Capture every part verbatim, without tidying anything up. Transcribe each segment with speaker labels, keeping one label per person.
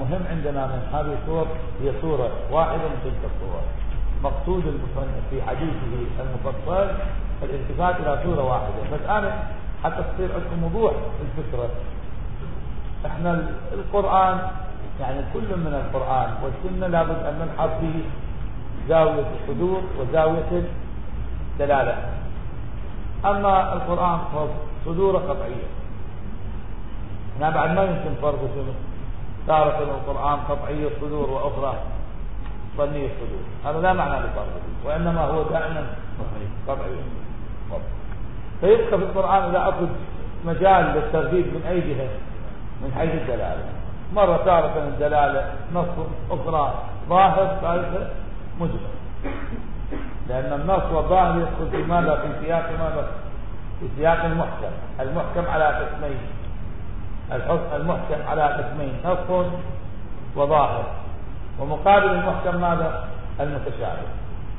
Speaker 1: المهم عندنا من هذه الصور هي صورة واحدة من تلك الصور. مقصود المصنف في حديثه المفصل الالتفات إلى صورة واحدة. بس أنا حتى تصير عندكم وضوح الفكرة، احنا القرآن يعني كل من القرآن والسنة لابد أن نلحظ فيه زاوية الحدود وزاوية الدلالة. أما القرآن صدوره قطعية، هنا بعد ما يمكن فرض شنو تارة القرآن قطعي الصدور وأخرى ظني الصدور، هذا لا معنى لفرضه، وإنما هو دائما قطعي. فيبقى في القرآن إذا أخذ مجال للترغيب من أي جهة من حيث الدلالة، مرة تارة الدلالة نص، أخرى ظاهر، ثالثة مجمل، لأن النص والظاهر يدخل في ماذا؟ في سياق ماذا؟ في سياق المحكم. المحكم على قسمين، المحكم على قسمين نص وظاهر، ومقابل المحكم ماذا؟ المتشابه.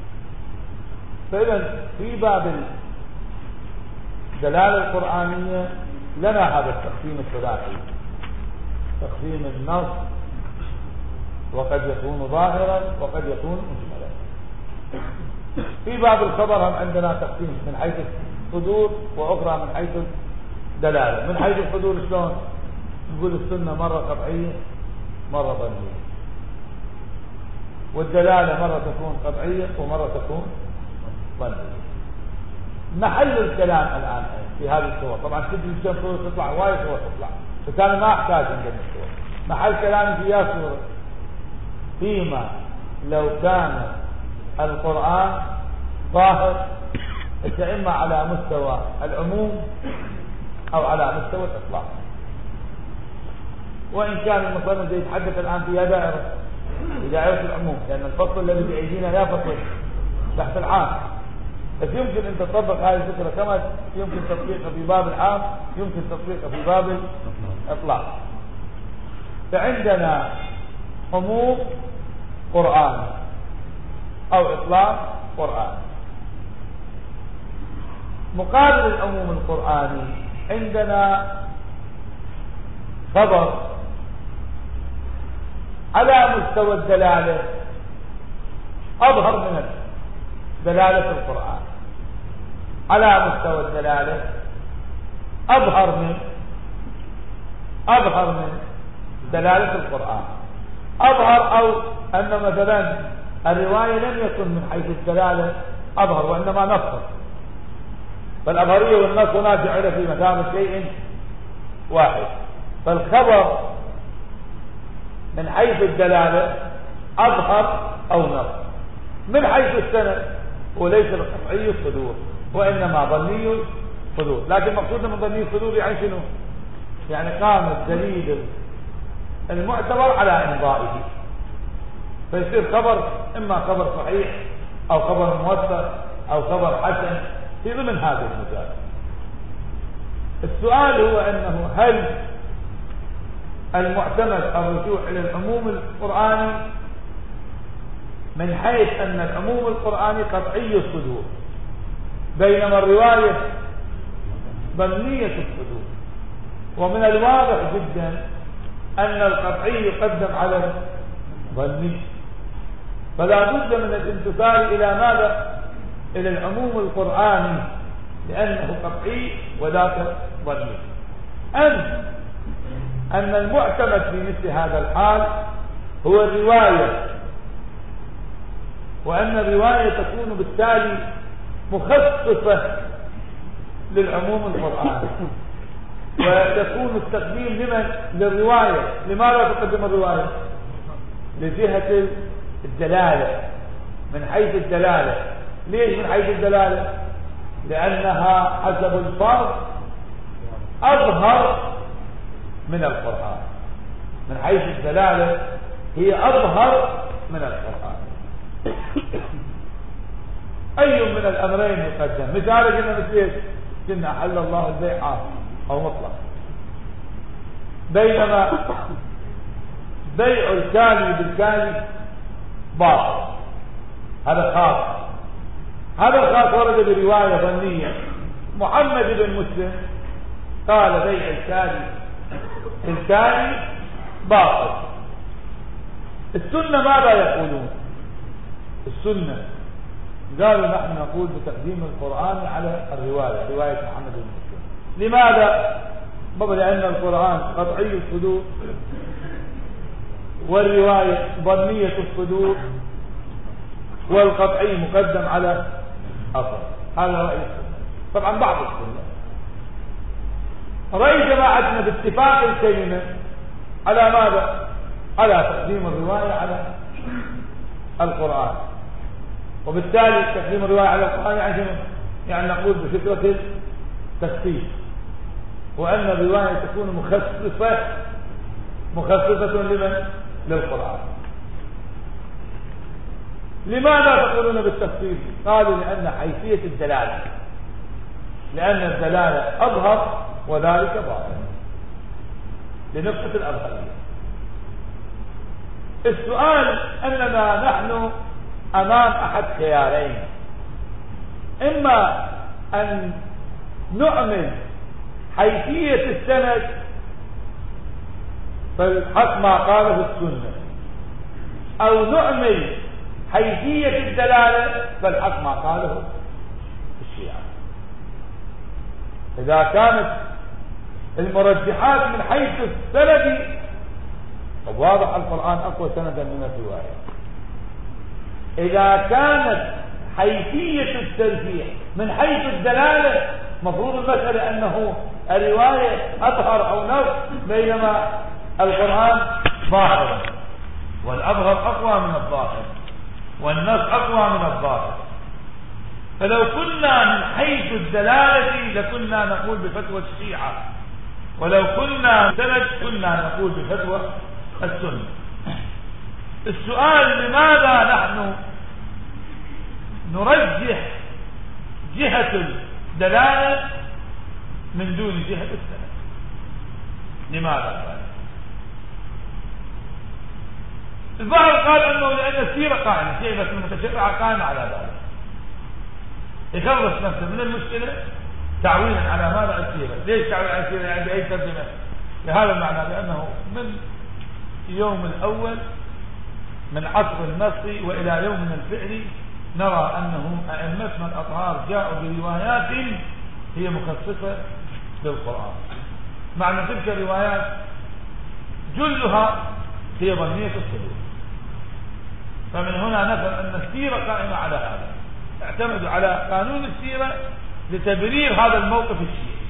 Speaker 1: فإذا في باب الدلالة القرآنية لنا هذا التقسيم الثلاثي، تقسيم النص وقد يكون ظاهرا وقد يكون مجملا. في باب الخبر هم عندنا تقسيم من حيث الصدور وأخرى من حيث الدلالة. من حيث الصدور شلون؟ نقول السنة مرة قطعية مرة ظنية، والدلالة مرة تكون قطعية ومرة تكون ظنية. محل الكلام الآن في هذه الصور، طبعا تدري كم صورة تطلع، وايد صور تطلع، فكان ما أحتاج عندنا الصور. محل كلام فيها صورة فيما لو كان القرآن ظاهر إما على مستوى العموم أو على مستوى الإطلاق. وإن كان المصنف يتحدث الآن فيها دائرة، في دائرة العموم، لأن الفصل الذي بأيدينا لا فصل تحت العام، بس يمكن أن تطبق هذه الفكرة كما يمكن تطبيقها في باب العام يمكن تطبيقها في باب الإطلاق. فعندنا عموم قرآن أو إطلاق قرآن. مقابل العموم القرآني عندنا خبر على مستوى الدلالة أظهر من دلالة القرآن، على مستوى الدلالة أظهر من أظهر من دلالة القرآن. أظهر أو أن مثلا الرواية لم يكن من حيث الدلالة أظهر وإنما نصر، فالأظهرية والنص ناجع في مثابة شيء واحد. فالخبر من حيث الدلالة أظهر أو نصر، من حيث السند وليس القطعي الصدور وإنما ظني الصدور. لكن مقصودنا من ظني الصدور يعني شنو؟ يعني قام الدليل المعتبر على إمضائه، فيصير خبر إما خبر صحيح أو خبر موثق أو خبر حسن في ضمن هذا المجال. السؤال هو أنه هل المعتمد الرجوع إلى العموم القرآني من حيث أن العموم القرآني قطعي الصدور بينما الرواية ظنية الصدور؟ ومن الواضح جدا أن القطعي يقدم على الظني، فلا بد من الانتقال إلى ماذا؟ إلى العموم القرآني لأنه قطعي وذاك ظني. أم أن المعتمد في مثل هذا الحال هو الرواية، وأن الرواية تكون بالتالي مخصصة للعموم القرآني، وتكون التقديم لمن؟ للرواية. لماذا تقدم الرواية؟ لجهة الدلالة، من حيث الدلالة. ليش من حيث الدلالة؟ لأنها حسب الفرض أظهر من القرآن، من حيث الدلالة هي أظهر من القرآن. أي من الأمرين يقدم؟ مثال قلنا مثل كنا أحل الله البيع أو مطلق، بينما بيع الكالي بالكالي باطل، هذا خاص. هذا الخاص ورد برواية ظنية. محمد بن مسلم قال بيع الكالي الكالي باطل، السنة ماذا يقولون؟ السنة قالوا نحن نقول بتقديم القرآن على الرواية، رواية محمد بن مسلم. لماذا؟ بابا لأن القرآن قطعي الصدور والرواية ظنية الصدور والقطعي مقدم على أصل. هذا رأي السنة. طبعا بعض السنة رأي جماعتنا باتفاق الكلمة على ماذا؟ على تقديم الرواية على القرآن، وبالتالي تقديم الرواية على القرآن يعني يعني نقول بفكرة التخصيص، وأن الرواية تكون مخصصة مخصصة لمن؟ للقرآن. لماذا تقولون بالتخصيص؟ قالوا لأن حيثية الدلالة، لأن الدلالة أظهر وذلك باطن لنقطة الأظهرية. السؤال أننا نحن أمام أحد خيارين: إما أن نعمل حيثية السند فالحق ما قاله السنة، أو نعمل حيثية الدلالة فالحق ما قاله الشيعة. إذا كانت المرجحات من حيث السند فواضح القرآن أقوى سندا من الرواية. إذا كانت حيثية الترجيح من حيث الدلالة مفروض المسألة أنه الرواية أظهر أو نص، بينما القرآن ظاهر، والأظهر أقوى من الظاهر، والنص أقوى من الظاهر. فلو كنا من حيث الدلالة لكنا نقول بفتوى الشيعة، ولو كنا سند كنا نقول بفتوى السنة. السؤال: لماذا نحن نرجح جهة الدلالة من دون جهة السند؟ لماذا ذلك؟ البعض قال انه لان السيرة قائمة، سيرة المتشرعة قائمة على ذلك، يخلص نفسه من المشكلة تعويلا على ماذا؟ السيرة. ليش تعويل على السيرة؟ يعني بأي ترجمة لهذا المعنى؟ لأنه من يوم الأول من عصر النص وإلى يومنا الفعلي نرى أنه أئمتنا الأطهار جاءوا بروايات هي مخصصة للقرآن، معنى تلك الروايات جلها هي ظنية الصدور. فمن هنا نفهم أن السيرة قائمة على هذا، اعتمدوا على قانون السيرة لتبرير هذا الموقف الشيعي.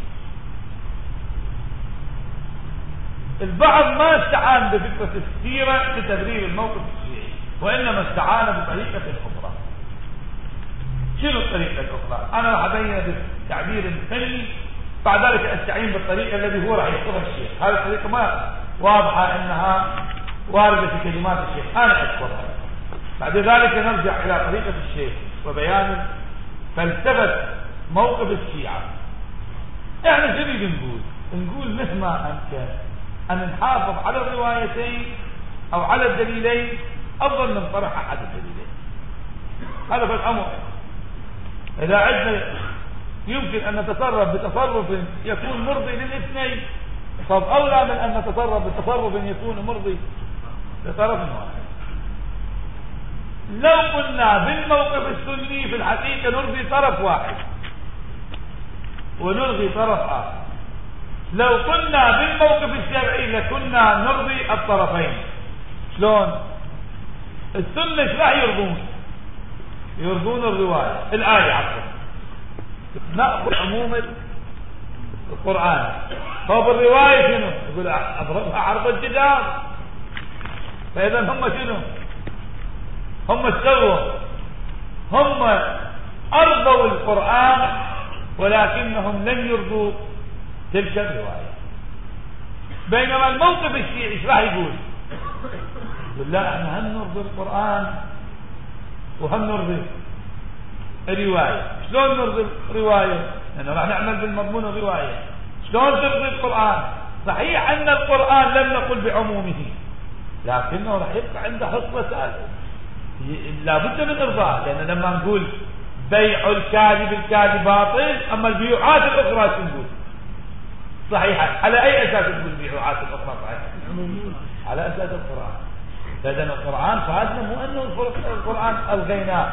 Speaker 1: البعض ما استعان بفكرة السيرة لتبرير الموقف الشيعي، وإنما استعان بطريقة أخرى. شنو الطريقة الأخرى؟ أنا راح أبين بالتعبير فني، بعد ذلك أستعين بالطريقة الذي هو راح يذكرها الشيخ. هذه الطريقة ما واضحة أنها واردة في كلمات الشيخ، أنا أذكرها. بعد ذلك نرجع إلى طريقة الشيخ وبيان فلسفة موقف الشيعة. احنا شو نريد نقول؟ نقول مهما أمكن أن نحافظ على الروايتين أو على الدليلين أفضل من طرح أحد الدليلين. هذا في الأمر. إذا عندنا يمكن أن نتصرف بتصرف يكون مرضي للاثنين، طب أولى من أن نتصرف بتصرف يكون مرضي لطرف واحد. لو قلنا بالموقف السني في الحقيقة نرضي طرف واحد ونلغي طرف آخر، لو قلنا بالموقف الشرعي لكنا نرضي الطرفين. شلون؟ السنة ايش راح يرضون؟ يرضون الرواية الآية عفوا، نأخذ عموم القرآن. طب الرواية شنو؟ يقول أضربها عرض الجدار. فإذا هم شنو؟ هم استووا، هم أرضوا القرآن ولكنهم لم يرضوا تلك الرواية. بينما الموقف الشيعي ايش راح يقول؟ يقول لا احنا هم نرضي القرآن وهم نرضي الرواية. شلون نرضي الرواية؟ لأنه راح نعمل بالمضمون الرواية. شلون ترضي القرآن؟ صحيح أن القرآن لم نقل بعمومه، لكنه راح يبقى عنده حصة ثالثة لا بد من إرضاء. لأن لما نقول بيع الكاذب الكاذب باطل، أما البيوعات الأخرى شو نقول؟ صحيحة. على أي أساس تقول البيوعات الأخرى صحيحة؟ على أساس القرآن. لأن القرآن فادنا مو أنه القرآن ألغيناه.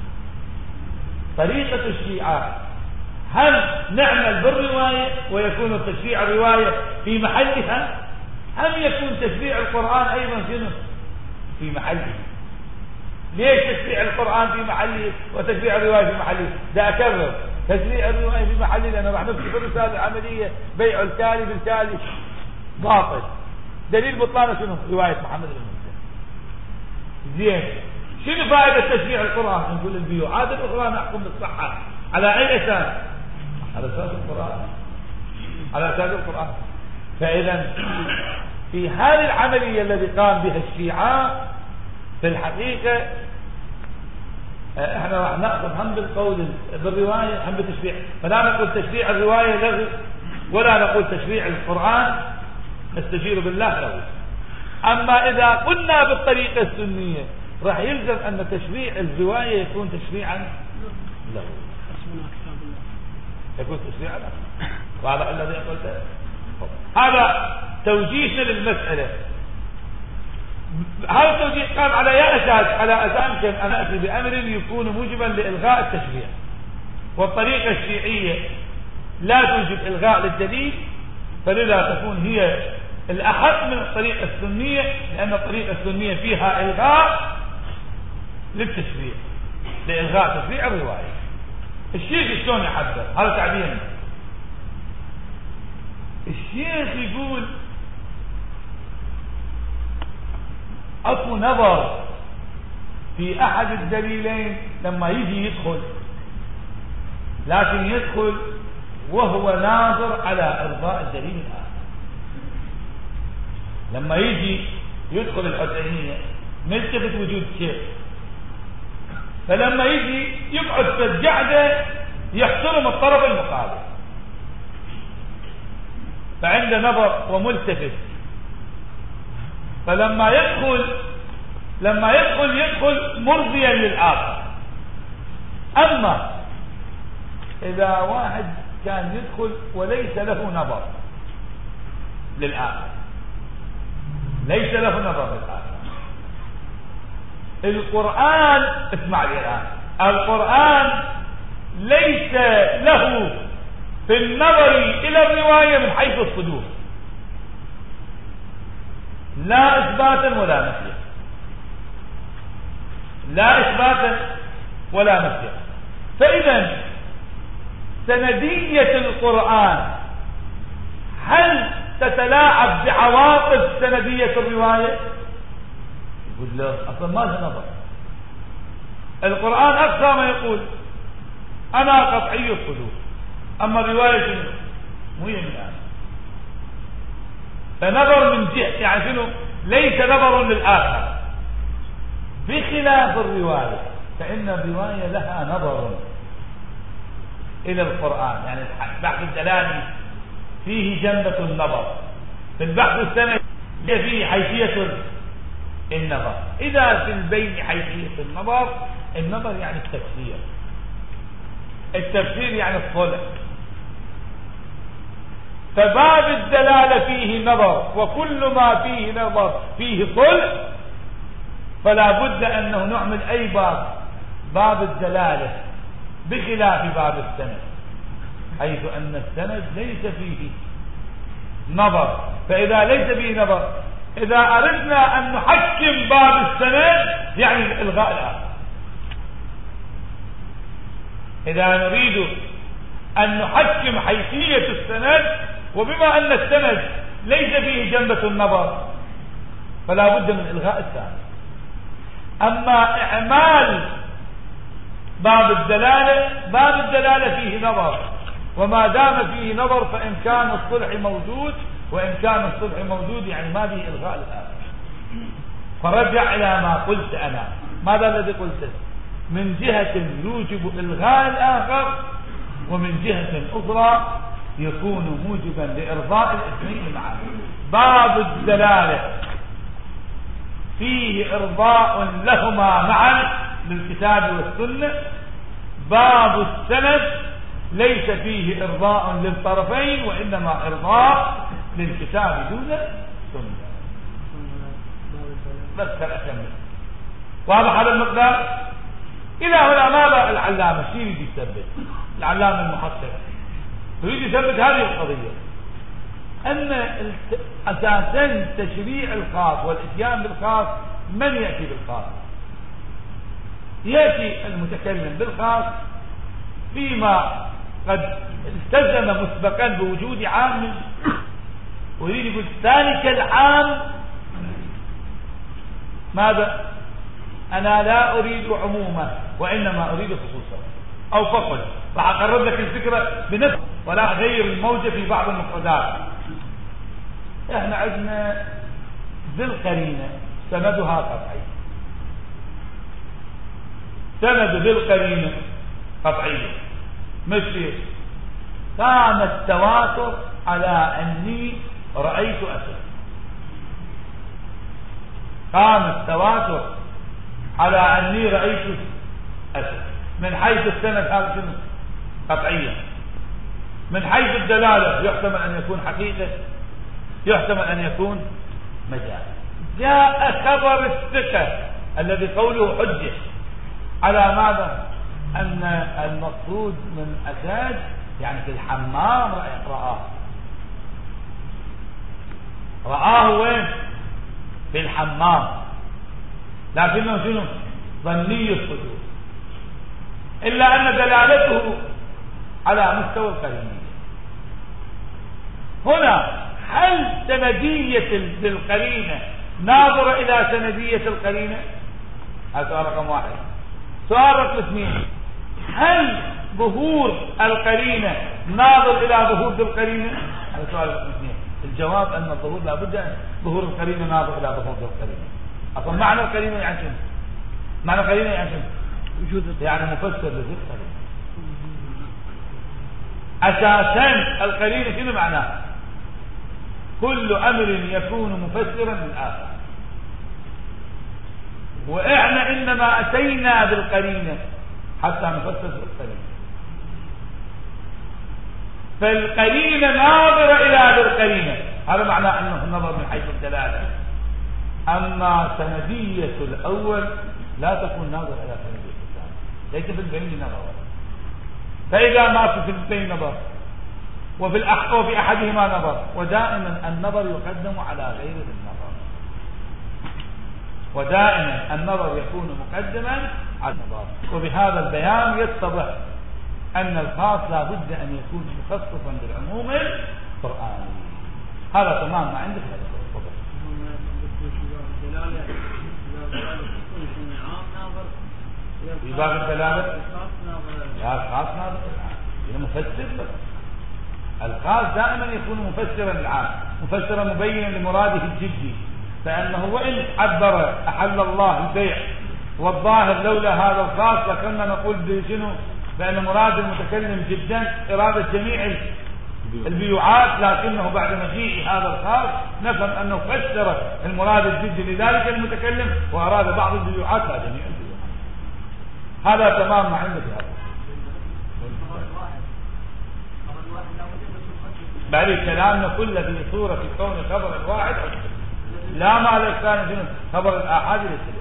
Speaker 1: طريقة الشيعة هل نعمل بالرواية ويكون تشريع الرواية في محلها، أم يكون تشريع القرآن أيضا شنو في محله؟ ليش تشريع القرآن في محله وتشريع الرواية في محله؟ ده أكرر تشريع الرواية في محله، لأنه راح نفسي في الرسالة العملية بيع التالي بالتالي باطل. دليل بطلانه شنو؟ رواية محمد بن مسلم. زين، شنو فائدة تشريع القرآن؟ نقول البيوعات الأخرى نحكم بالصحة على أي أساس؟ على أساس القرآن، على أساس القرآن. فإذا في هذه العملية التي قام بها الشيعة في الحقيقة احنا راح ناخذ هم بالقول بالرواية هم بالتشريع، فلا نقول تشريع الرواية لغو ولا نقول تشريع القرآن نستجير بالله لغو. أما إذا قلنا بالطريقة السنية راح يلزم أن تشريع الرواية يكون تشريعا لغو، يكون تشريعا لغو. واضح الذي قلته؟ هذا توجيهنا للمسألة. هذا التوجيه قام على أي أساس؟ على أساس أن أتي بأمر يكون موجبا لإلغاء التشريع، والطريقة الشيعية لا توجب إلغاء للدليل، فلذا تكون هي الأحق من الطريقة السنية، لأن الطريقة السنية فيها إلغاء للتشريع، لإلغاء تشريع الرواية. الشيخ شلون يحدث هذا تعبير؟ الشيخ يقول اكو نظر في احد الدليلين لما يجي يدخل، لكن يدخل وهو ناظر على ارضاء الدليل الاخر. لما يجي يدخل الحسينية ملتفت وجود شيء، فلما يجي يقعد في القعدة يحترم الطرف المقابل، فعنده نظر وملتفت. فلما يدخل لما يدخل يدخل مرضيا للآخر. أما إذا واحد كان يدخل وليس له نظر للآخر، ليس له نظر للآخر، القرآن اسمع لي الآن، القرآن ليس له في النظر إلى الرواية من حيث الصدور لا إثباتا ولا نفيا، لا إثباتا ولا نفيا. فإذا سندية القرآن هل تتلاعب بعواطف سندية الرواية؟ يقول له أصلا ما له نظر. القرآن أقصى ما يقول أنا قطعي الصدور، أما الرواية شنو؟ مو هي من الآن. فنظر من جهة يعني شنو؟ ليس نظر للآخر، بخلاف الرواية، فإن الرواية لها نظر إلى القرآن. يعني البحث الدلالي فيه جنبة النظر، في البحث السندي فيه حيثية النظر. إذا في البين حيثية النظر، النظر يعني التفسير، التفسير يعني الصلح. فباب الدلالة فيه نظر، وكل ما فيه نظر فيه صلح، فلا بد أنه نعمل أي باب باب الدلالة، بخلاف باب السند، حيث أن السند ليس فيه نظر. فإذا ليس فيه نظر، إذا أردنا أن نحكم باب السند يعني إلغاء الآخر. إذا نريد أن نحكم حيثية السند، وبما أن السند ليس فيه جنبة النظر، فلا بد من إلغاء الثاني. أما إعمال باب الدلالة، باب الدلالة فيه نظر، وما دام فيه نظر فإمكان الصلح موجود، وإمكان الصلح موجود يعني ما فيه إلغاء الآخر. فرجع إلى ما قلت أنا. ماذا الذي قلته؟ من جهة يوجب إلغاء الآخر، ومن جهة أخرى يكون موجبا لإرضاء الاثنين معا. باب الدلالة فيه إرضاء لهما معا للكتاب والسنة، باب السند ليس فيه إرضاء للطرفين، وإنما إرضاء للكتاب دون السنة. بس أكمل. واضح هذا المقدار؟ إلى هنا ماذا العلامة شو يريد يثبت؟ العلامة المحقق يريد يثبت هذه القضية، أن أساسا تشريع الخاص والإتيان بالخاص من يأتي بالخاص؟ يأتي المتكلم بالخاص فيما قد التزم مسبقا بوجود عام، ويريد يقول ذلك العام ماذا؟ أنا لا أريد عموما وإنما أريد خصوصا، أو فقط راح أقرب لك الفكرة بنفسه ولا أغير الموجة في بعض المفردات. إحنا عندنا بالقرينة سندها قطعي، سند بالقرينة قطعية، مثل كان التواتر على أني رأيت أسد، قام التواتر على أني رأيت أسد، من حيث السند هذا شنو؟ قطعية. من حيث الدلالة يحتمل أن يكون حقيقة، يحتمل أن يكون مجاز. جاء خبر الثقة الذي قوله حجة على ماذا؟ أن المقصود من أسد يعني في الحمام رآه، رآه وين؟ في الحمام، لكنه شنو؟ ظني الصدور، إلا أن دلالته على مستوى القرينية. هنا هل سندية القرينة ناظرة إلى سندية القرينة؟ هذا سؤال رقم واحد. سؤال رقم اثنين، هل ظهور القرينة ناظر إلى ظهور القرينة؟ هذا سؤال رقم اثنين. الجواب أن الظهور لابد أن ظهور القرينة ناظر إلى ظهور القرينة. أصلا معنى القرينة يعني شنو؟ معنى القرينة يعني شنو؟ يعني مفسر لذي القرينة. أساسا القرينة شنو معناه؟ كل أمر يكون مفسرا للآخر، وإحنا إنما أتينا بالقرينة حتى نفسر بالقرينة، فالقرينة ناظرة إلى بالقرينة، هذا معناه أنه النظر من حيث الدلالة. أما سندية الأول لا تكون ناظرة إلى سندية الثاني، ليس في البين نظر، فإذا ما في البين نظر وفي الأحق وفي أحدهما نظر، ودائما النظر يقدم على غير النظر، ودائما النظر يكون مقدما على النظر. وبهذا البيان يتضح أن الخاص لا بد أن يكون مخصصا بالعموم القرآني. هذا تمام ما عندك هذا الفضل. في باب الدلالة لا الخاص ناظر العام، مفسر. الخاص دائما يكون مفسرا للعام، مفسرا مبينا لمراده الجدي، فأنه وإن عبر أحل الله البيع والظاهر لولا هذا الخاص لكنا نقول بشنو؟ بأن مراد المتكلم جدا إرادة جميع البيوعات، لكنه بعد مجيء هذا الخاص نفهم أنه فسر المراد الجدي لذلك المتكلم وأراد بعض البيوعات لا جميع البيوعات. هذا تمام ما عندك هذا. بل كلامنا كله في صورة في كون خبر الواحد لا ما لك كان في خبر الآحاد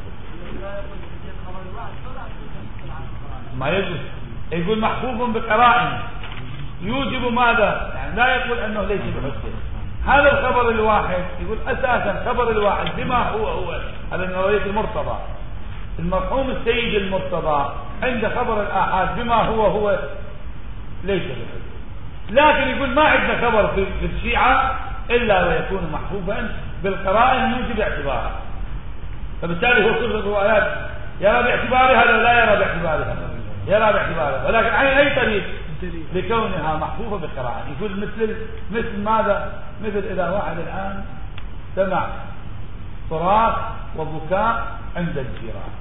Speaker 1: ما يجوز. يقول محفوظ بقرائن يوجب ماذا؟ يعني لا يقول أنه ليس بحجة. هذا الخبر الواحد يقول أساسا خبر الواحد بما هو هو، هذا من رواية المرتضى المرحوم السيد المرتضى عند خبر الآحاد بما هو هو ليس بحجة. لكن يقول ما عندنا خبر في الشيعة إلا ويكون محفوظا بالقرائن نوجب اعتباره، فبالتالي هو كل الروايات يرى باعتبارها ولا لا يرى باعتبارها؟ يرى باعتبارها، ولكن عن أي طريق؟ لكونها محفوظة بالقرائن. يقول مثل مثل ماذا؟ مثل إذا واحد الآن سمع صراخ وبكاء عند الجيران،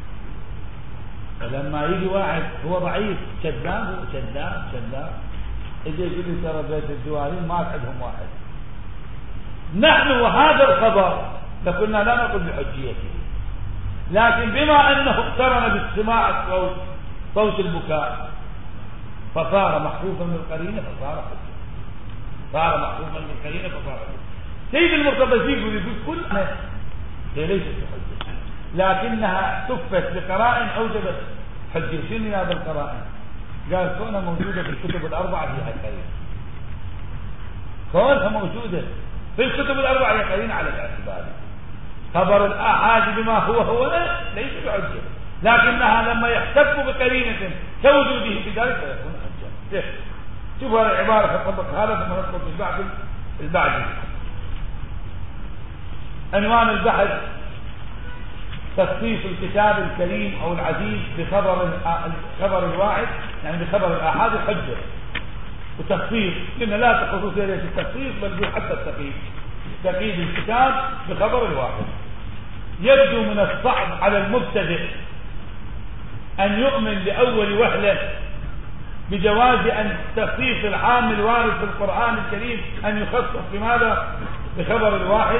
Speaker 1: فلما يجي واحد هو ضعيف كذاب هو كذاب كذاب يجي يقول لي ترى بيت الجوارين ما عندهم واحد، نحن وهذا الخبر لكنا لا نقول بحجيته، لكن بما أنه اقترن باستماع الصوت صوت البكاء فصار محفوظا بالقرينة فصار حجة، صار محفوظا بالقرينة فصار حجة. سيد المرتضى يقول يقول كل هي ليست بحجة، لكنها سفت بقرائن أوجبت حجة. شنو هذا القرائن؟ قال كونها موجودة في الكتب الأربعة فيها خير، كونها موجودة في الكتب الأربعة يقين على الاعتبار. خبر الآحاد بما هو هو ليس بحجة، لكنها لما يحتف بقرينة كوجوده في ذلك فيكون حجة. شوف هذه العبارة تطبق هذا ثم ندخل في البعض البعدي. عنوان البحث تخصيص الكتاب الكريم أو العزيز بخبر الخبر الواحد، يعني بخبر الآحاد حجة. وتخصيص لأن لا تخصصية ليس التخصيص بل حتى التقييد، تقييد الكتاب بخبر الواحد. يبدو من الصعب على المبتدئ أن يؤمن لأول وهلة بجواز أن تخصيص العام الوارد في القرآن الكريم أن يخصص بماذا؟ بخبر الواحد،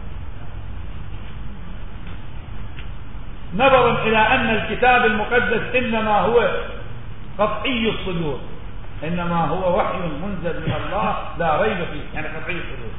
Speaker 1: نظرا إلى أن الكتاب المقدس إنما هو قطعي الصدور، إنما هو وحي منزل من الله لا ريب فيه، يعني قطعي الصدور.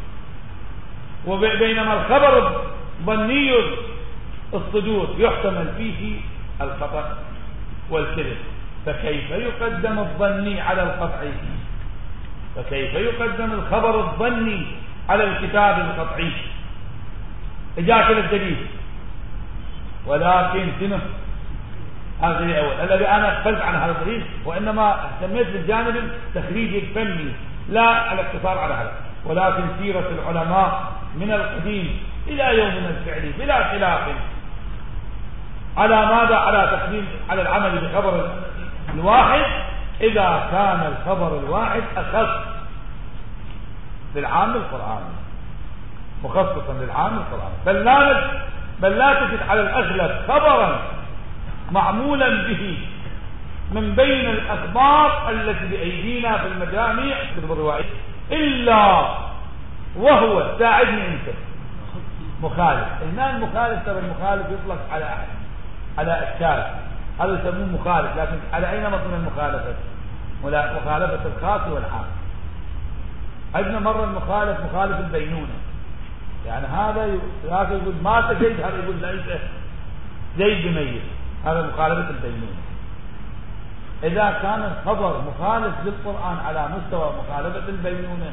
Speaker 1: وبينما الخبر ظني الصدور يحتمل فيه الخطأ والكذب، فكيف يقدم الظني على القطعي؟ فكيف يقدم الخبر الظني على الكتاب القطعي؟ إجاك الدليل. ولكن شنو هذا الأول الذي أنا اختلف عن هذا الدليل، وإنما اهتميت بالجانب التخريجي الفني لا الاقتصار على هذا. ولكن سيرة العلماء من القديم إلى يومنا الفعلي بلا خلاف على ماذا؟ على تقديم على العمل بخبر الواحد إذا كان الخبر الواحد أخص للعام القرآني، مخصصا للعام القرآني. بل لا بل لا تجد على الأغلب خبرا معمولا به من بين الأخبار التي بأيدينا في المجامع كتب الرواية إلا وهو ساعدني أنت مخالف. هنا المخالف ترى المخالف يطلق على أحد على أشكال، هذا يسموه مخالف، لكن على أين مضمون المخالفة؟ مخالفة الخاص والعام. عندنا مرة المخالف مخالف البينونة، يعني هذا يقول مات زيد، هذا يقول ليس زيد بميت، هذا مخالفة البينونة. إذا كان الخبر مخالف للقرآن على مستوى مخالفة البينونة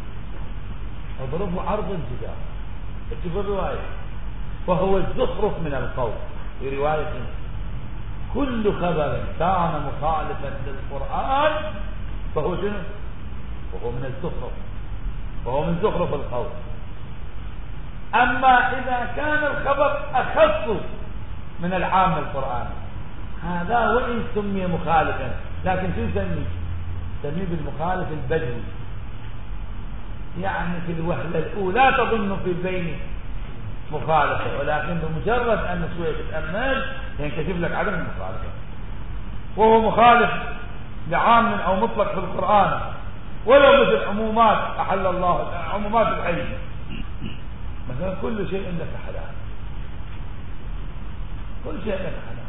Speaker 1: اضربه عرض الجدار. اكتب الرواية وهو الزخرف من القول في رواية كل خبر كان مخالفا للقرآن فهو شنو؟ وهو من الزخرف، وهو من زخرف القول. أما إذا كان الخبر أخص من العام القرآني هذا وإن سمي مخالفا، لكن شو يسميه؟ يسميه بالمخالف البدوي، يعني في الوهلة الأولى تظن في البين مخالفة، ولكن بمجرد أن شوية تتأمل ينكشف لك عدم المخالفة. وهو مخالف لعام أو مطلق في القرآن، ولو مثل عمومات أحل الله، عمومات الحي مثلا كل شيء لك حلال، كل شيء لك حلال،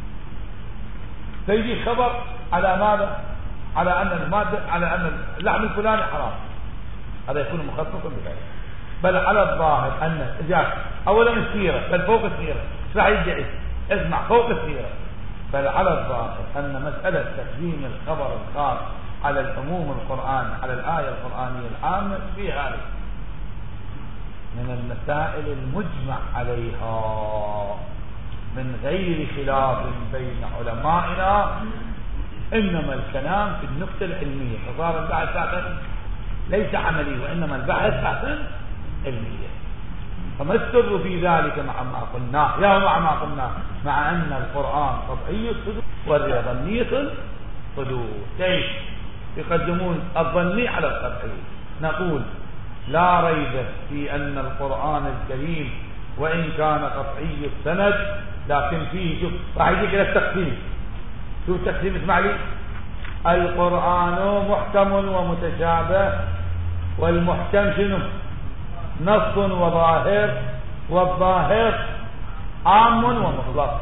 Speaker 1: فيجي خبر على ماذا؟ على أن المادة، على أن اللحم الفلاني حرام، هذا يكون مخصصا بذلك. بل على الظاهر أن جاء أولا السيرة، بل فوق السيرة، راح يدعي اسمع فوق السيرة، بل على الظاهر أن مسألة تقديم الخبر الخاص على العموم القرآن على الآية القرآنية العامة في هذه من المسائل المجمع عليها من غير خلاف بين علمائنا، إنما الكلام في النقطة العلمية. فصار البحث بحثا ليس عملي، وإنما البحث بحثا علمية. فما السر في ذلك مع ما قلناه يا مع ما قلناه مع أن القرآن قطعي الصدور والرياض ظني الصدور. كيف يقدمون الظني على القطعي؟ نقول لا ريب في أن القرآن الكريم وإن كان قطعي السند لكن فيه شوف راح يجيك إلى التقسيم. شو التقسيم؟ اسمع لي. القرآن محكم ومتشابه، والمحكم شنو؟ نص وظاهر، والظاهر عام ومطلق.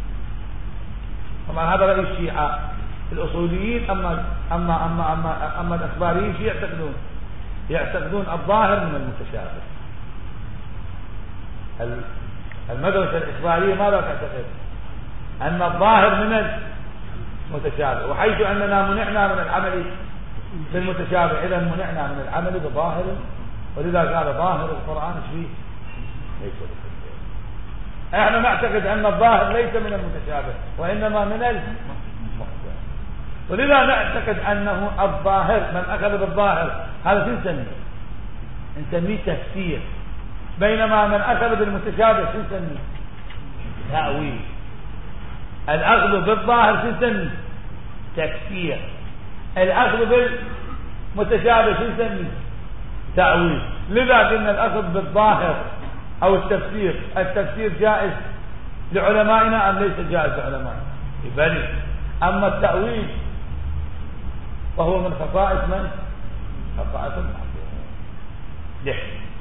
Speaker 1: طبعا هذا رأي الشيعة الأصوليين. أما أما أما أما, أما الأخباريين شيء يعتقدون يعتقدون الظاهر من المتشابه. المدرسة الإخبارية ماذا تعتقد؟ أن الظاهر من المتشابه، وحيث أننا منعنا من العمل بالمتشابه إذا منعنا من العمل بظاهر، ولذا قال ظاهر القرآن فيه ليس بالمتشابه. احنا نعتقد أن الظاهر ليس من المتشابه وإنما من المحكم، ولذا نعتقد أنه الظاهر من أخذ بالظاهر هذا شو نسميه؟ نسميه تفسير، بينما من أخذ بالمتشابه شو نسميه؟ تأويل. الأخذ بالظاهر شو نسميه؟ تفسير. الأخذ بالمتشابه شو نسميه؟ تأويل. لذا قلنا الأخذ بالظاهر أو التفسير، التفسير جائز لعلمائنا أم ليس جائز لعلمائنا؟ بل أما التأويل وهو من خصائص من؟ خصائص المحكوم. ليه؟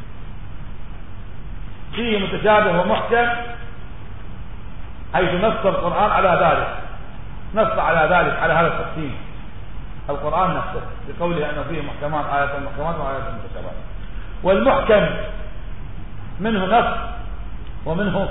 Speaker 1: فيه متشابه ومحكم حيث نص القرآن على ذلك، نص على ذلك على هذا التقسيم القرآن نفسه بقوله أن فيه محكمات آيات محكمات وآيات متشابهات. والمحكم منه نص ومنه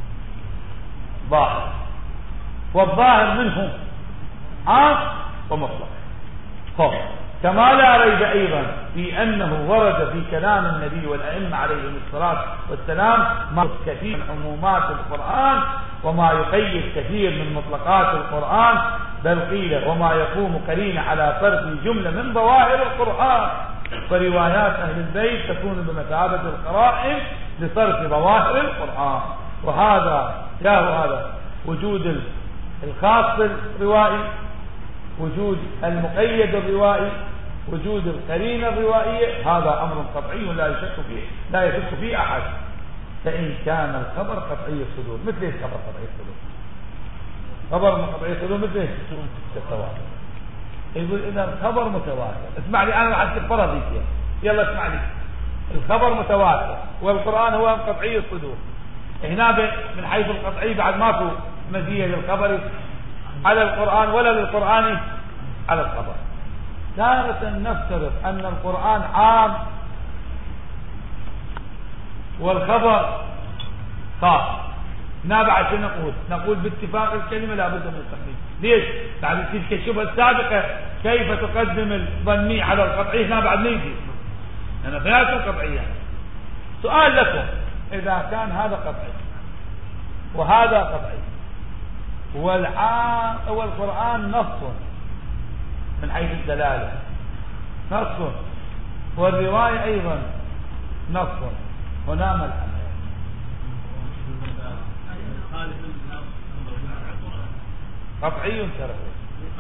Speaker 1: ظاهر، والظاهر منه عام ومطلق. خب كما لا ريب أيضا في أنه ورد في كلام النبي والأئمة عليهم الصلاة والسلام ما كثير من عمومات القرآن وما يقيد كثير من مطلقات القرآن، بل قيل وما يقوم قرين على فرق جملة من ظواهر القرآن، فروايات أهل البيت تكون بمثابة القرائن لصرف ظواهر القرآن. وهذا ياهو هذا وجود الخاص الروائي، وجود المقيد الروائي، وجود القرينة الروائية، هذا أمر قطعي لا يشك فيه، لا يشك فيه أحد. فإن كان الخبر قطعي الصدور، مثل ايش خبر قطعي الصدور؟ خبر قطعي الصدور مثل ايش؟ التواتر. يقول إذا الخبر متواتر، اسمع لي أنا راح أذكر فرضيك، يلا اسمع لي. الخبر متواتر والقرآن هو قطعي الصدور، هنا من حيث القطعي بعد ماكو مزية للخبر على القرآن ولا للقرآن على الخبر. تارة نفترض أن القرآن عام والخبر خاص، نابع شو نقول؟ نقول باتفاق الكلمة لا بد من التقديم. ليش؟ بعد تلك الشبهة السابقة كيف تقدم الظني على القطعي، هنا بعد نيجي أنا ثلاثة قطعية. سؤال لكم، إذا كان هذا قطعي وهذا قطعي والعام والقرآن نص من حيث الدلالة نص والرواية أيضا نص، هنا ما الحمل؟ قطعي شرعي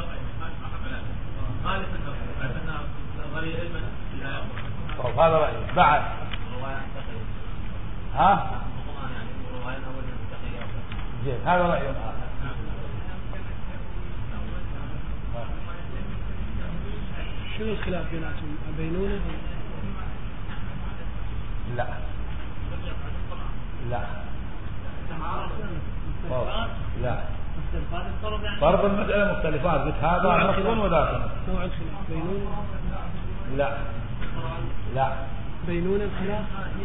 Speaker 1: طب هذا رأيي. بعد ها زين هذا رأي آخر.
Speaker 2: شنو الخلاف بيناتهم؟ بينونه؟
Speaker 1: لا لا لا فرض المسألة مختلفات، قلت هذا نص وذاك نص.
Speaker 2: نوع الخلاف بينونه؟
Speaker 1: لا لا
Speaker 2: بينون الخلاف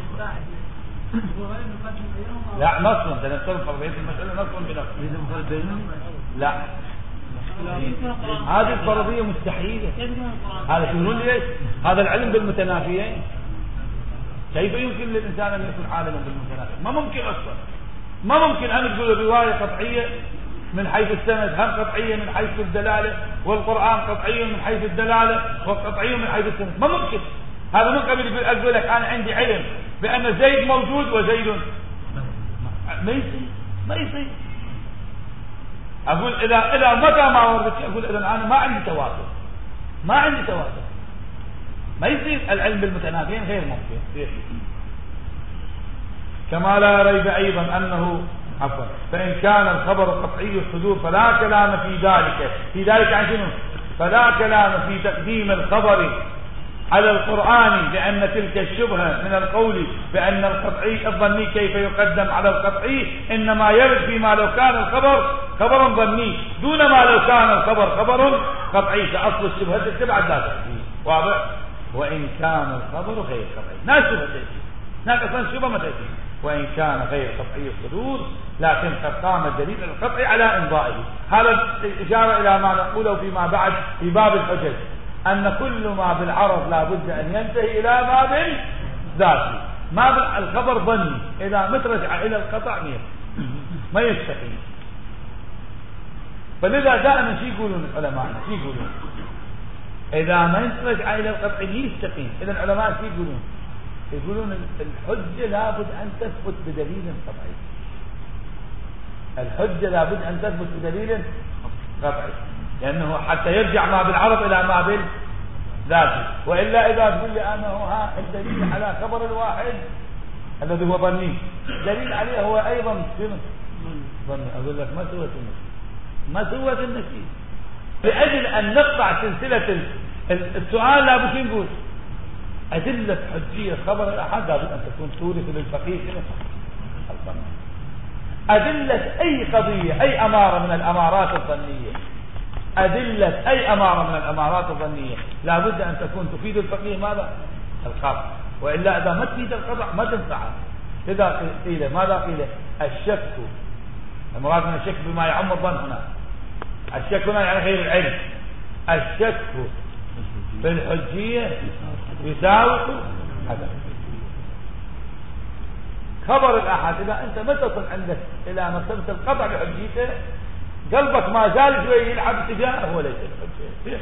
Speaker 1: لا نص، انت نفترض فرضية المسألة نص بنص. لا هذه الفرضية مستحيلة. هذا شنو ليش؟ هذا العلم بالمتنافيين. كيف يمكن للإنسان أن يكون عالما بالمتنافيين؟ ما ممكن أصلا. ما ممكن أن تقول الرواية قطعية من حيث السند، هم قطعية من حيث الدلالة، والقرآن قطعي من حيث الدلالة وقطعي من حيث السند. ما ممكن. هذا من قبل أقول لك أنا عندي علم بأن زيد موجود وزيد ما يصير ما يصير. أقول إذا إذا متى ما وردت أقول إذا أنا ما عندي تواتر، ما عندي تواتر، ما يصير. العلم بالمتنافيين غير ممكن. كما لا ريب أيضا أنه عفوا فإن كان الخبر قطعي الصدور فلا كلام في ذلك. في ذلك عن شنو؟ فلا كلام في تقديم الخبر على القرآن، لأن تلك الشبهة من القول بأن القطعي الظني كيف يقدم على القطعي إنما يرد فيما لو كان الخبر خبر ظني دون ما لو كان الخبر خبر قطعي، فأصل الشبهة تبعد لا تأتي. واضح؟ وإن كان الخبر غير قطعي، لا شبهة تأتي، هناك أصلا شبهة ما تأتي. وإن كان غير قطعي الصدور، لكن قد قام الدليل القطعي على إمضائه. هذا إشارة إلى ما نقوله فيما بعد في باب الحجج، أن كل ما بالعرض لا بد أن ينتهي إلى باب ذاتي. ما الخبر ظني إذا مترجع إلى القطع ما يستقيم. فلذا دائما شي يقولون العلماء، شي يقولون إذا ما يترجع إلى القطع يستقيم. إذا العلماء شي يقولون؟ يقولون الحجة لابد أن تثبت بدليل قطعي. الحجة لابد أن تثبت بدليل قطعي، لأنه حتى يرجع ما بالعرض إلى ما بالذاتي. وإلا إذا تقول لي أنه ها الدليل على خبر الواحد الذي هو ظني، دليل عليه هو أيضا ظني، أقول لك ما سوت النسيج، ما سوت النسيج. لأجل أن نقطع سلسلة السؤال لابد نقول أدلة حجية خبر الأحد لابد أن تكون تورث للفقيه الظن. أدلة أي قضية، أي أمارة من الأمارات الظنية، أدلة أي أمارة من الأمارات الظنية لابد أن تكون تفيد الفقيه ماذا؟ القطع. وإلا إذا ما تفيد القطع ما تنفع. إذا قيل ماذا قيل؟ الشك، المراد من الشك بما يعم الظن هنا. الشك هنا يعني غير العلم. الشك في الحجية يساوي هذا خبر الأحد. إذا أنت ما تصل عندك إلى مرتبة القطع بحجيته، قلبك ما زال شوي يلعب تجاهه وليس الحجية.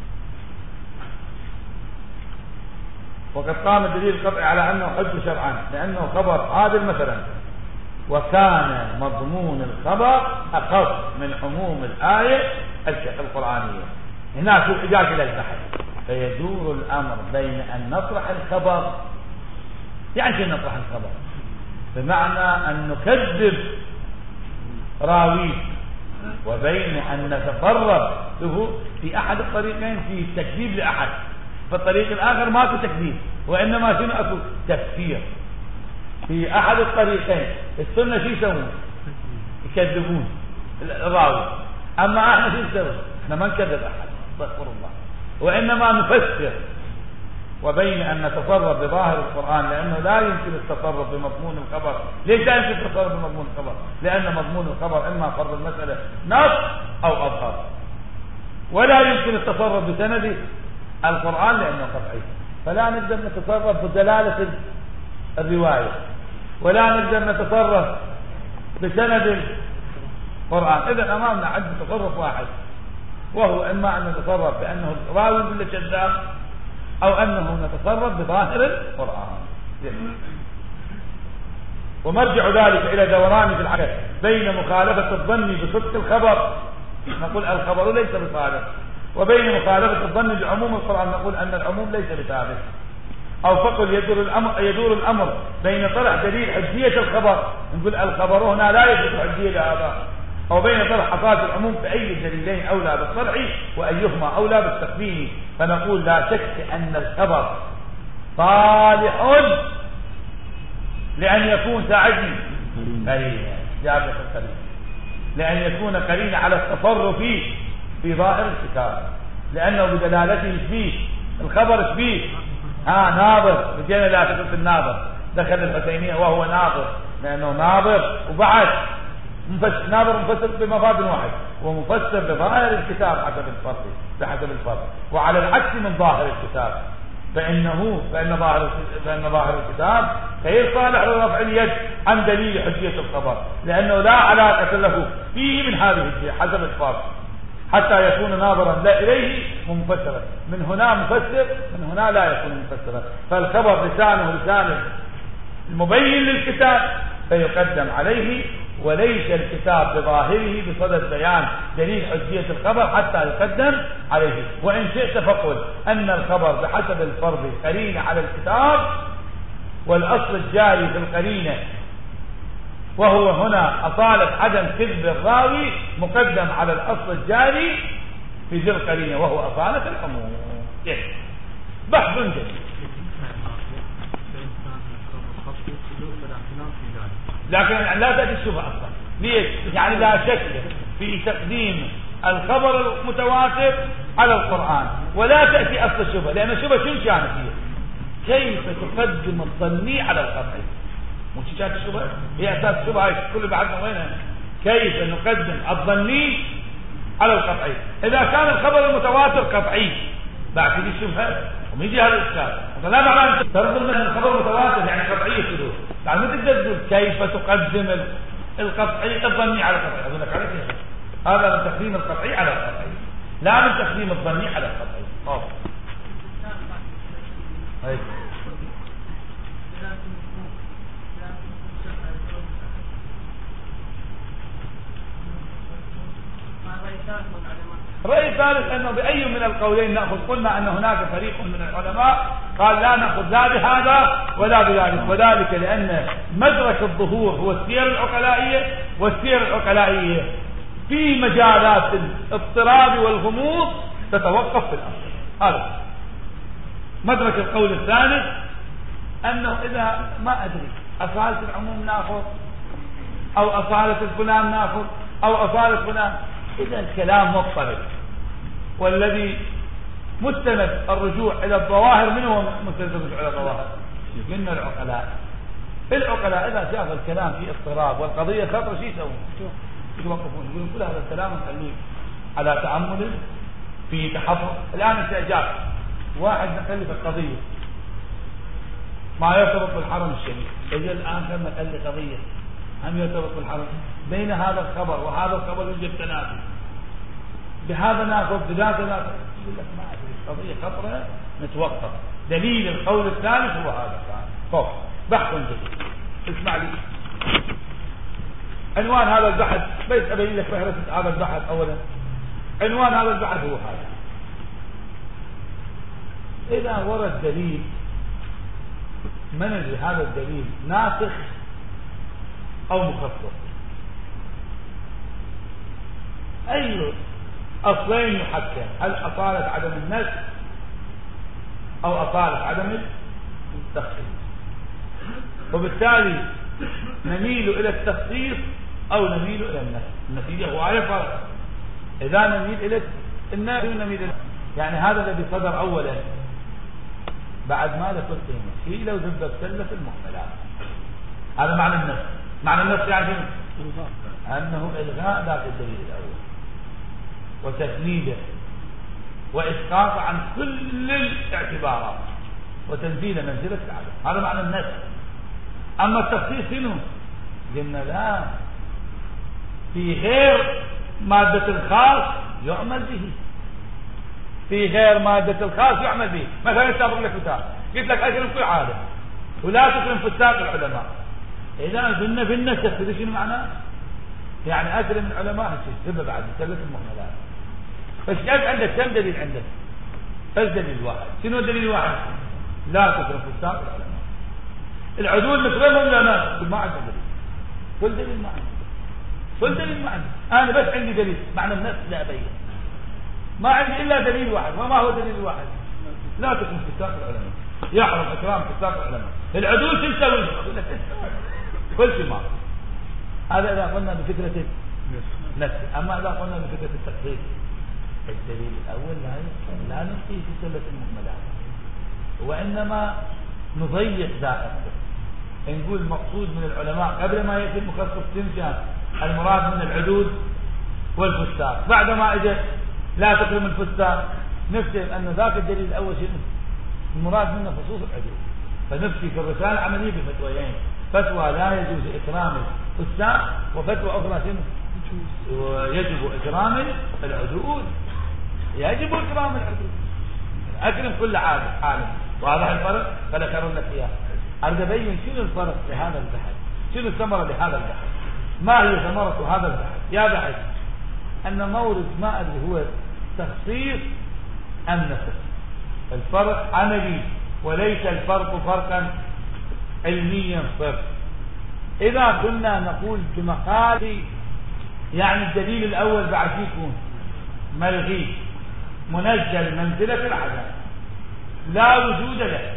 Speaker 1: وقد قام الدليل القطعي على أنه حج شرعا، لأنه خبر عادل مثلا، وكان مضمون الخبر أخص من عموم الآية القرآنية. هنا شوف إجاز إلى البحث. فيدور الأمر بين أن نطرح الخبر، يعني شو نطرح الخبر؟ بمعنى أن نكذب راوي، وبين أن نتفرد له في أحد الطريقين في التكذيب لأحد، فالطريق الآخر ما في تكذيب وإنما شنو أكو تفسير. في أحد الطريقين السنة شو يسوون؟ يكذبون الراوي. أما احنا شو نسوي؟ احنا ما نكذب أحد، استغفر الله، وإنما نفسر. وبين أن نتصرف بظاهر القرآن، لأنه لا يمكن التصرف بمضمون الخبر. ليش لا يمكن التصرف بمضمون الخبر؟ لأن مضمون الخبر إما فرض المسألة نص أو أظهر، ولا يمكن التصرف بسند القرآن لأنه قطعي. فلا نقدر نتصرف بدلالة الرواية، ولا نقدر نتصرف بسند القرآن. إذا أمامنا عد تصرف واحد، وهو إما أن نتصرف بأنه راوي ولا كذاب، أو أنه نتصرف بظاهر القرآن. ومرجع ذلك إلى دوران في الحدث بين مخالفة الظن بصدق الخبر، نقول الخبر ليس بصادق، وبين مخالفة الظن بعموم القرآن، نقول أن العموم ليس بثابت. أو فقل يدور الأمر, يدور الأمر بين طرح دليل حجية الخبر، نقول الخبر هنا لا يثبت حجية لهذا، أو بين طرح حصاد العموم بأي الدليلين أولى بالطرح وأيهما أولى بالتقديم. فنقول لا شك أن الخبر صالح لأن يكون ساعدني قرينة، جابت القرينة، لأن يكون قرينة على التصرف في ظاهر الكتاب، لأنه بدلالته فيه الخبر فيه ها ناظر. بجينا لا تقول الناظر، دخل الحسينية وهو ناظر، لأنه ناظر وبعد مفسر، ناظر مفسر بمفاد واحد، ومفسر بظاهر الكتاب حسب الفرق بحسب الفرق. وعلى العكس من ظاهر الكتاب، فإنه فإن ظاهر فإن ظاهر الكتاب غير صالح لرفع اليد عن دليل حجية الخبر، لأنه لا علاقة له فيه من هذه الجهة حسب الفرق، حتى يكون ناظرا لا إليه ومفسرا. من هنا مفسر، من هنا لا يكون مفسرا. فالخبر لسانه لسان المبين للكتاب فيقدم عليه، وليس الكتاب بظاهره بصدد بيان دليل حجية الخبر حتى يقدم عليه. وإن شئت فقل أن الخبر بحسب الفرض قرينة على الكتاب، والأصل الجاري في القرينة وهو هنا أصالة عدم كذب الراوي مقدم على الأصل الجاري في ذي القرينة وهو أصالة العموم. بحث جديد. لكن لا تأتي الشبهة أصلا. ليش؟ يعني لا شك في تقديم الخبر المتواتر على القرآن، ولا تأتي أصل الشبهة، لأن الشبهة شو كانت فيها؟ كيف تقدم الظني على القطعي؟ مو شكاية الشبهة هي أساس الشبهة كل بعضنا وينها كيف نقدم الظني على القطعي. إذا كان الخبر المتواتر قطعي بعد تجي الشبهة ويجي هذا الإشكال. لا معنى أن ترضى من الخبر المتواتر يعني قطعي الحدوث بعد ما تقدر تقول كيف تقدم القطعي الظني على القطعي. أقول لك على كيف هذا من تقديم القطعي على القطعي لا من تقديم الظني على القطعي. أوه. هاي رأي ثالث أنه بأي من القولين نأخذ. قلنا أن هناك فريق من العلماء قال لا نأخذ لا بهذا ولا بذلك وذلك لأن مدرك الظهور هو السير العقلائية والسير العقلائية في مجالات الاضطراب والغموض تتوقف في الأمر. هذا مدرك القول الثالث أنه إذا ما أدري أصالة العموم نأخذ أو أصالة الفلان نأخذ أو أصالة فلان إذا الكلام مضطرب والذي مستند الرجوع إلى الظواهر من هو مستند الرجوع إلى الظواهر؟ من العقلاء. العقلاء إذا شاف الكلام في اضطراب والقضية خطر شيء يسوون يوقفون يقولون كل هذا الكلام نخليه على تأمل في تحفظ. الآن استئجاب واحد نخلي في القضية ما يرتبط بالحرم الشريف إذا الآن كما قال لي قضية هم يرتبط بالحرم بين هذا الخبر وهذا الخبر يوجد تنافي بهذا ناخذ بذاك ناخذ. يقول لك ما أدري قضية خطرة نتوقف. دليل القول الثالث هو هذا فوق بحث جديد. اسمع لي عنوان هذا البحث بس أبين لك فهرسة هذا البحث. أولا عنوان هذا البحث هو هذا. إذا ورد دليل من هذا الدليل ناسخ أو مخصص أي أصلين يحكم هل أصالة عدم النسخ أو أصالة عدم التخصيص وبالتالي نميل إلى التخصيص أو نميل إلى النسخ. النتيجة هو على فرق. إذا نميل إلى النسخ نميل إلى يعني هذا الذي صدر أولا بعد ما لقلت شيء لو زبدة سلة المحملات هذا معنى النسخ. معنى النسخ يعني أنه إلغاء ذات الدليل الأول وتسنيده وإسقاط عن كل الاعتبارات وتنزيل منزلة العدم. هذا معنى النسخ. أما التخصيص شنو؟ قلنا لا في غير مادة الخاص يعمل به في غير مادة الخاص يعمل به. مثلا اتفق لك مثال قلت لك أكرم كل عالم ولا تكرم فساق العلماء. إذا قلنا في النسخ تدري شنو معناه؟ يعني أكرم العلماء سبب بعد ثلاث المحملات. بس كيف عندك كم دليل عندك؟ بس دليل واحد. شنو الدليل الواحد؟ لا تكرم فساق العلماء. العدول نكرمهم لا لا ما عندنا دليل. كل دليل ما عندي كل دليل ما عندي. أنا بس عندي دليل معنى النسخ لا أبين ما عندي إلا دليل واحد. وما هو دليل واحد؟ لا تكرم فساق العلماء. يحرم إكرام فساق العلماء. العدول تسوي كل شيء ما. هذا إذا قلنا بفكرة النسخ. أما إذا قلنا بفكرة التخصيص الدليل الأول لا لا نلقي في سلة المهملات وإنما نضيق دائرته. نقول المقصود من العلماء قبل ما يأتي المخصص تنشأ المراد من العدود والفساق. بعد ما اجى لا تكرم الفساق نفتهم أن ذاك الدليل الأول شيء المراد منه خصوص العدود. فنفتي في الرسالة عملية بفتويين. فتوى لا يجوز إكرام الفساق وفتوى أخرى شنو ويجب إكرام العدود. يجب إكرام العدود. أكرم كل عالم عالم. واضح الفرق؟ فذكرنا لك إياه. أريد أبين شنو الفرق لهذا البحث شنو الثمرة لهذا البحث ما هي ثمرة هذا البحث يا بحث أن مورد ما أدري هو تخصيص أم نسخ. الفرق عملي وليس الفرق فرقا علميا صرف. إذا كنا نقول بمقال يعني الدليل الأول بعد يكون ملغي منزل منزلة العدم لا وجود له.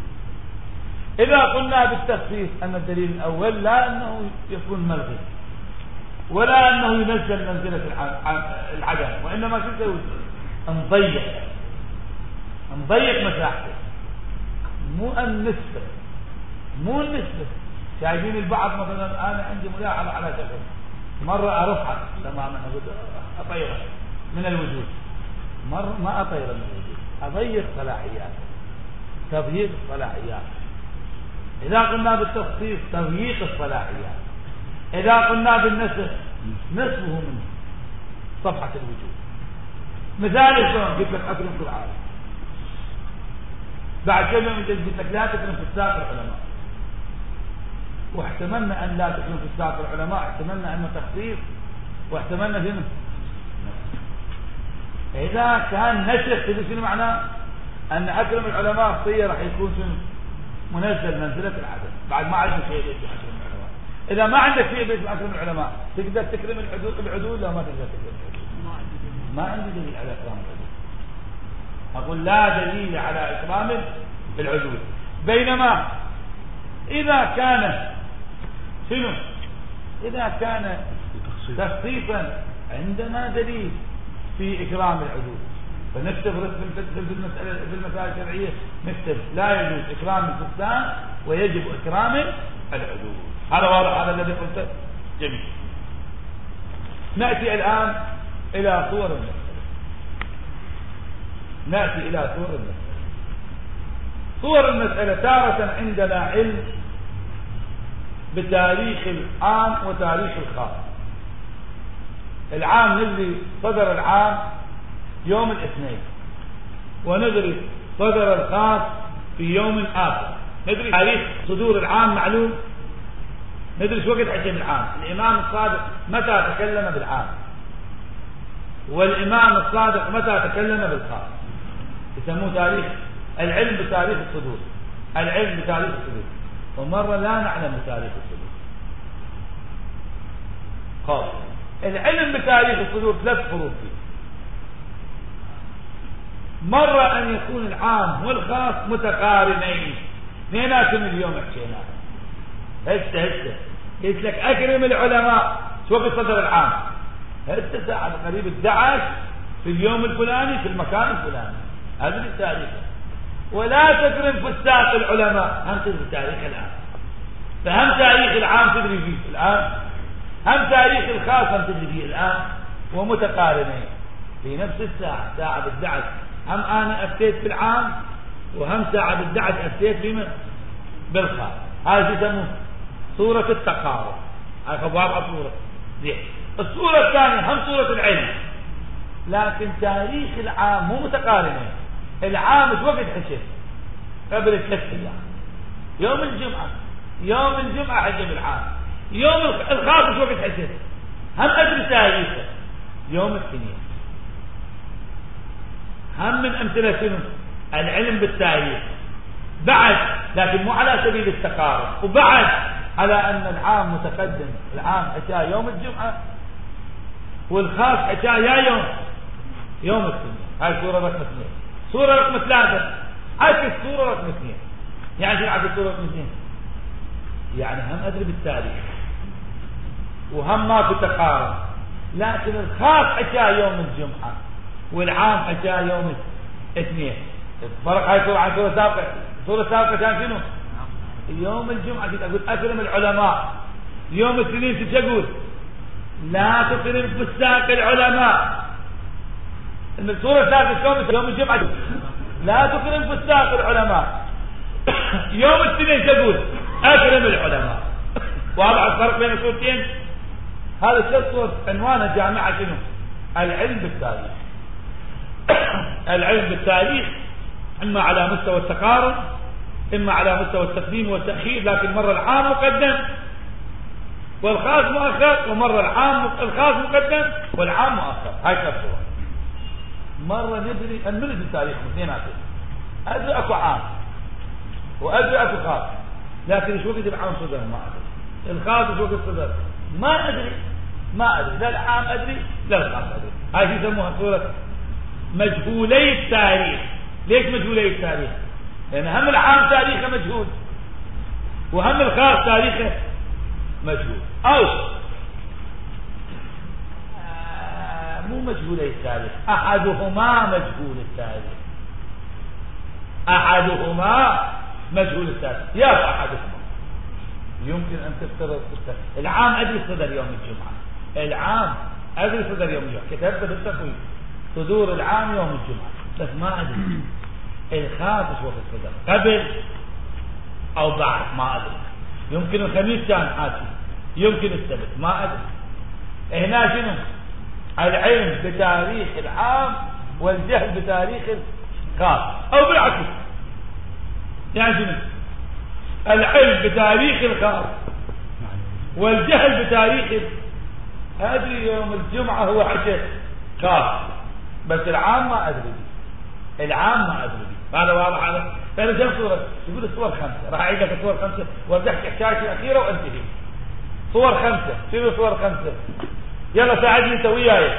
Speaker 1: إذا قلنا بالتخصيص أن الدليل الأول لا أنه يكون ملغي ولا أنه ينزل منزلة العدم وإنما شو نسوي؟ نضيق نضيق مساحته مو النسبة مو النسبة شايفين البعض مثلا انا عندي ملاحظه على شكل مره ارفعه تماما اطيره من الوجود، مره ما اطيره من الوجود، اضيق صلاحيات، تضييق الصلاحيات. اذا قلنا بالتخصيص تضييق الصلاحيات، اذا قلنا بالنسخ نسخه من صفحه الوجود. مثال شلون قلت لك اكرم في العالم، بعد كلمه من قلت لك لا تكرم في الساق العلماء، واحتملنا ان لا تكرم في الساق العلماء، احتملنا انه تخصيص، واحتملنا شنو؟ اذا كان نسخ تدري شنو معناه؟ ان اكرم العلماء الطيه راح يكون شنو؟ منزل منزله العدد، بعد ما عندك شيء باسم اكرم العلماء. اذا ما عندك شيء باسم اكرم العلماء تقدر تكرم العدود العدود لا ما تقدر تكرم العدود؟ ما عندي دليل على اكرام العدود. اقول لا دليل على اكرام العدود. بينما اذا كان شنو؟ اذا كان تخصيصا عندنا دليل في اكرام العدود، فنكتب في المسألة في المسائل الشرعية نكتب لا يجوز إكرام الفستان ويجب إكرام العدود. هذا واضح هذا الذي قلته؟ جميل. نأتي الآن إلى صور المسألة. نأتي إلى صور المسألة. صور المسألة تارة عندنا علم بتاريخ العام وتاريخ الخاص. العام ندري صدر العام يوم الاثنين، وندري صدر الخاص في يوم آخر. ندري تاريخ صدور العام معلوم، ندري شو وقت حكم العام. الإمام الصادق متى تكلم بالعام، والإمام الصادق متى تكلم بالخاص. يسموه تاريخ العلم بتاريخ الصدور، العلم بتاريخ الصدور. ومرة لا نعلم بتاريخ الصدور خاص. العلم بتاريخ الصدور ثلاث فروق فيه. مرة أن يكون العام والخاص متقارنين، اثنيناتهم اليوم حكينا هسه هسه قلت لك أكرم العلماء شو وقت صدر العام؟ هسه ساعة قريب الدعش في اليوم الفلاني في المكان الفلاني، هذا التاريخ. ولا تكرم فساق العلماء، هم تدري تاريخ الآن، فهم تاريخ العام تدري فيه الآن، هم تاريخ الخاص هم تدري فيه الآن، ومتقارنين في نفس الساعة. ساعة بالدعش هم أنا أفتيت بالعام، وهم ساعة بالدعش أفتيت بمن؟ بالخاص. هذا يسموه صورة التقارب. هذا واضحة صورة. زين. الصورة الثانية هم صورة العلم، لكن تاريخ العام مو متقارنين. العام شو وقت حكم؟ قبل ثلاث أيام، يوم الجمعة، يوم الجمعة حكم العام. يوم الخاص شو وقت حكم؟ هم أدري تاريخه يوم الاثنين. هم من أمثلة شنو؟ العلم بالتاريخ بعد، لكن مو على سبيل التقارب، وبعد على أن العام متقدم. العام حكى يوم الجمعة، والخاص حكى يا يوم يوم الاثنين. هاي صورة رقم اثنين. صورة رقم ثلاثة عكس صورة رقم اثنين. يعني شنو عكس صورة رقم اثنين؟ يعني هم أدري بالتاريخ وهم ما في تقارب، لكن الخاص حكى يوم الجمعة والعام حكى يوم الاثنين. الفرق هاي صورة عن صورة سابقة. صورة سابقة كان شنو؟ يوم الجمعة كنت أقول أكرم العلماء، يوم الاثنين كنت أقول لا تكرم فساق العلماء. الصورة الثالثة يوم الجمعة لا تكرم فساق العلماء، يوم الاثنين تقول أكرم العلماء. واضح الفرق بين الصورتين؟ هذا ثلاث صور عنوانها جامعة شنو؟ العلم بالتاريخ. العلم بالتاريخ إما على مستوى التقارب، إما على مستوى التقديم والتأخير، لكن مرة العام مقدم والخاص مؤخر، ومرة العام الخاص مقدم والعام مؤخر. هاي ثلاث صور. مرة ندري أن ندري التاريخ اثنيناتهم، أدري أكو عام وأدري أكو خاص، لكن شو وقت العام صدر ما أدري، الخاص شو وقت صدر ما أدري، ما أدري لا العام أدري لا الخاص أدري. هاي يسموها صورة مجهولي التاريخ. ليش مجهولي التاريخ؟ لأن هم العام تاريخه مجهول وهم الخاص تاريخه مجهول. أو آه مو مجهولي التاريخ، أحدهما مجهول التاريخ، أحدهما مجهول التاريخ. يا أحدهما يمكن أن تفترض العام أدري صدر يوم الجمعة، العام أدري صدر يوم الجمعة، كتبت بالتقويم صدور العام يوم الجمعة، بس ما أدري الخامس وقت صدر قبل أو بعد ما أدري. يمكن الخميس كان حاكم، يمكن السبت، ما أدري. هنا شنو العلم بتاريخ العام والجهل بتاريخ الخاص أو بالعكس. يعني شنو العلم بتاريخ الخاص والجهل بتاريخ. أدري يوم الجمعة هو عشاء خاص، بس العام ما أدري، العام ما أدري. هذا واضح. هذا فأنا جاب صورة يقول الصور خمسة، راح أعيد لك الصور خمسة وارجع حكايتي الأخيرة وانتهي. صور خمسة، شنو صور خمسة؟ يلا ساعدني انت وياي.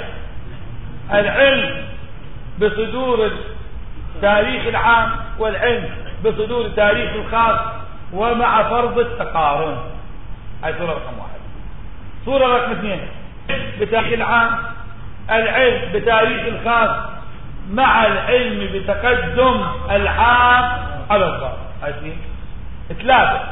Speaker 1: العلم بصدور تاريخ العام والعلم بصدور تاريخ الخاص ومع فرض التقارن. هاي صورة رقم واحد. صورة رقم اثنين بتاريخ العام، العلم بتاريخ الخاص مع العلم بتقدم العام على الخاص. هاي اثنين. ثلاثة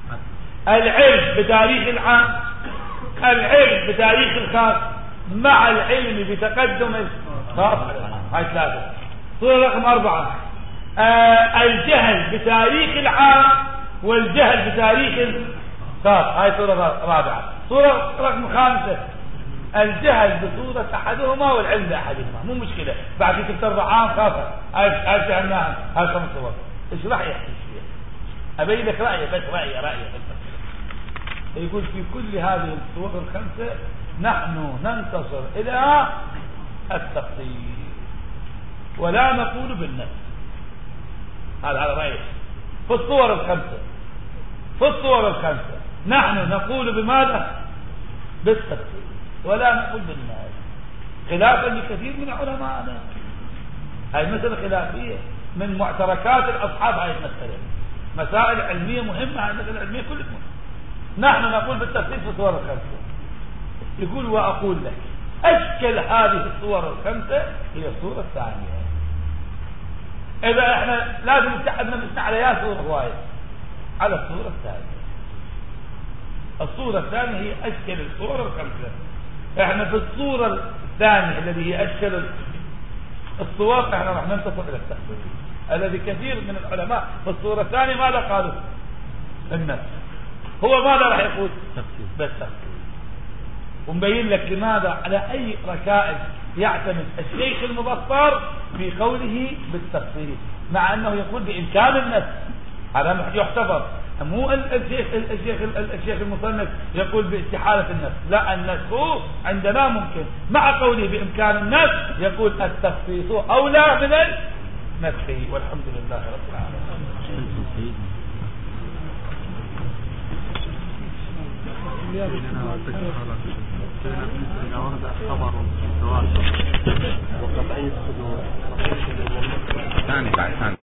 Speaker 1: العلم بتاريخ العام، العلم بتاريخ الخاص مع العلم بتقدم الخاص. هاي ثلاثة. صورة رقم أربعة آه الجهل بتاريخ العام والجهل بتاريخ الخاص. هاي صورة رابعة. صورة رقم خامسة الجهل بصورة أحدهما والعلم بأحدهما. مو مشكلة، بعد تكتب عام خاصة. هاي فهمناها. هاي خمس صور. ايش رأيك؟ أبين لك رأيي، بس رأيي رأيي بس. يقول في كل هذه الصور الخمسة نحن ننتصر إلى التفصيل ولا نقول بالنفس. هذا على رأيه. في الصور الخمسة في الصور الخمسة نحن نقول بماذا؟ بالتفصيل ولا نقول بالنفس، خلافا لكثير من علمائنا. هاي مسألة خلافية من معتركات الأصحاب. هاي المسألة مسائل علمية مهمة، هاي مسألة علمية كل مهمة. نحن نقول بالتفصيل في الصور الخمسة. يقول وأقول لك أشكل هذه الصور الخمسة هي الصورة الثانية. إذا إحنا لازم نتحد نمسنا على يا صورة هواية على الصورة الثانية. الصورة الثانية هي أشكل الصور الخمسة. إحنا في الصورة الثانية الذي هي أشكل الصور إحنا راح ننتصر إلى التفصيل الذي كثير من العلماء في الصورة الثانية ماذا قالوا؟ النفس. هو ماذا راح يقول؟ بالتفصيل. ونبين لك لماذا على أي ركائز يعتمد الشيخ المظفر في قوله بالتفصيل، مع أنه يقول بإمكان النفس. هذا يحتفظ. مو الشيخ الشيخ الشيخ المصنف يقول باستحالة النفس، لا، النفس عندنا ممكن. مع قوله بإمكان النفس يقول التخصيص أولى من النفس. والحمد لله رب العالمين. وقطعي الصدور ثاني بعد ثاني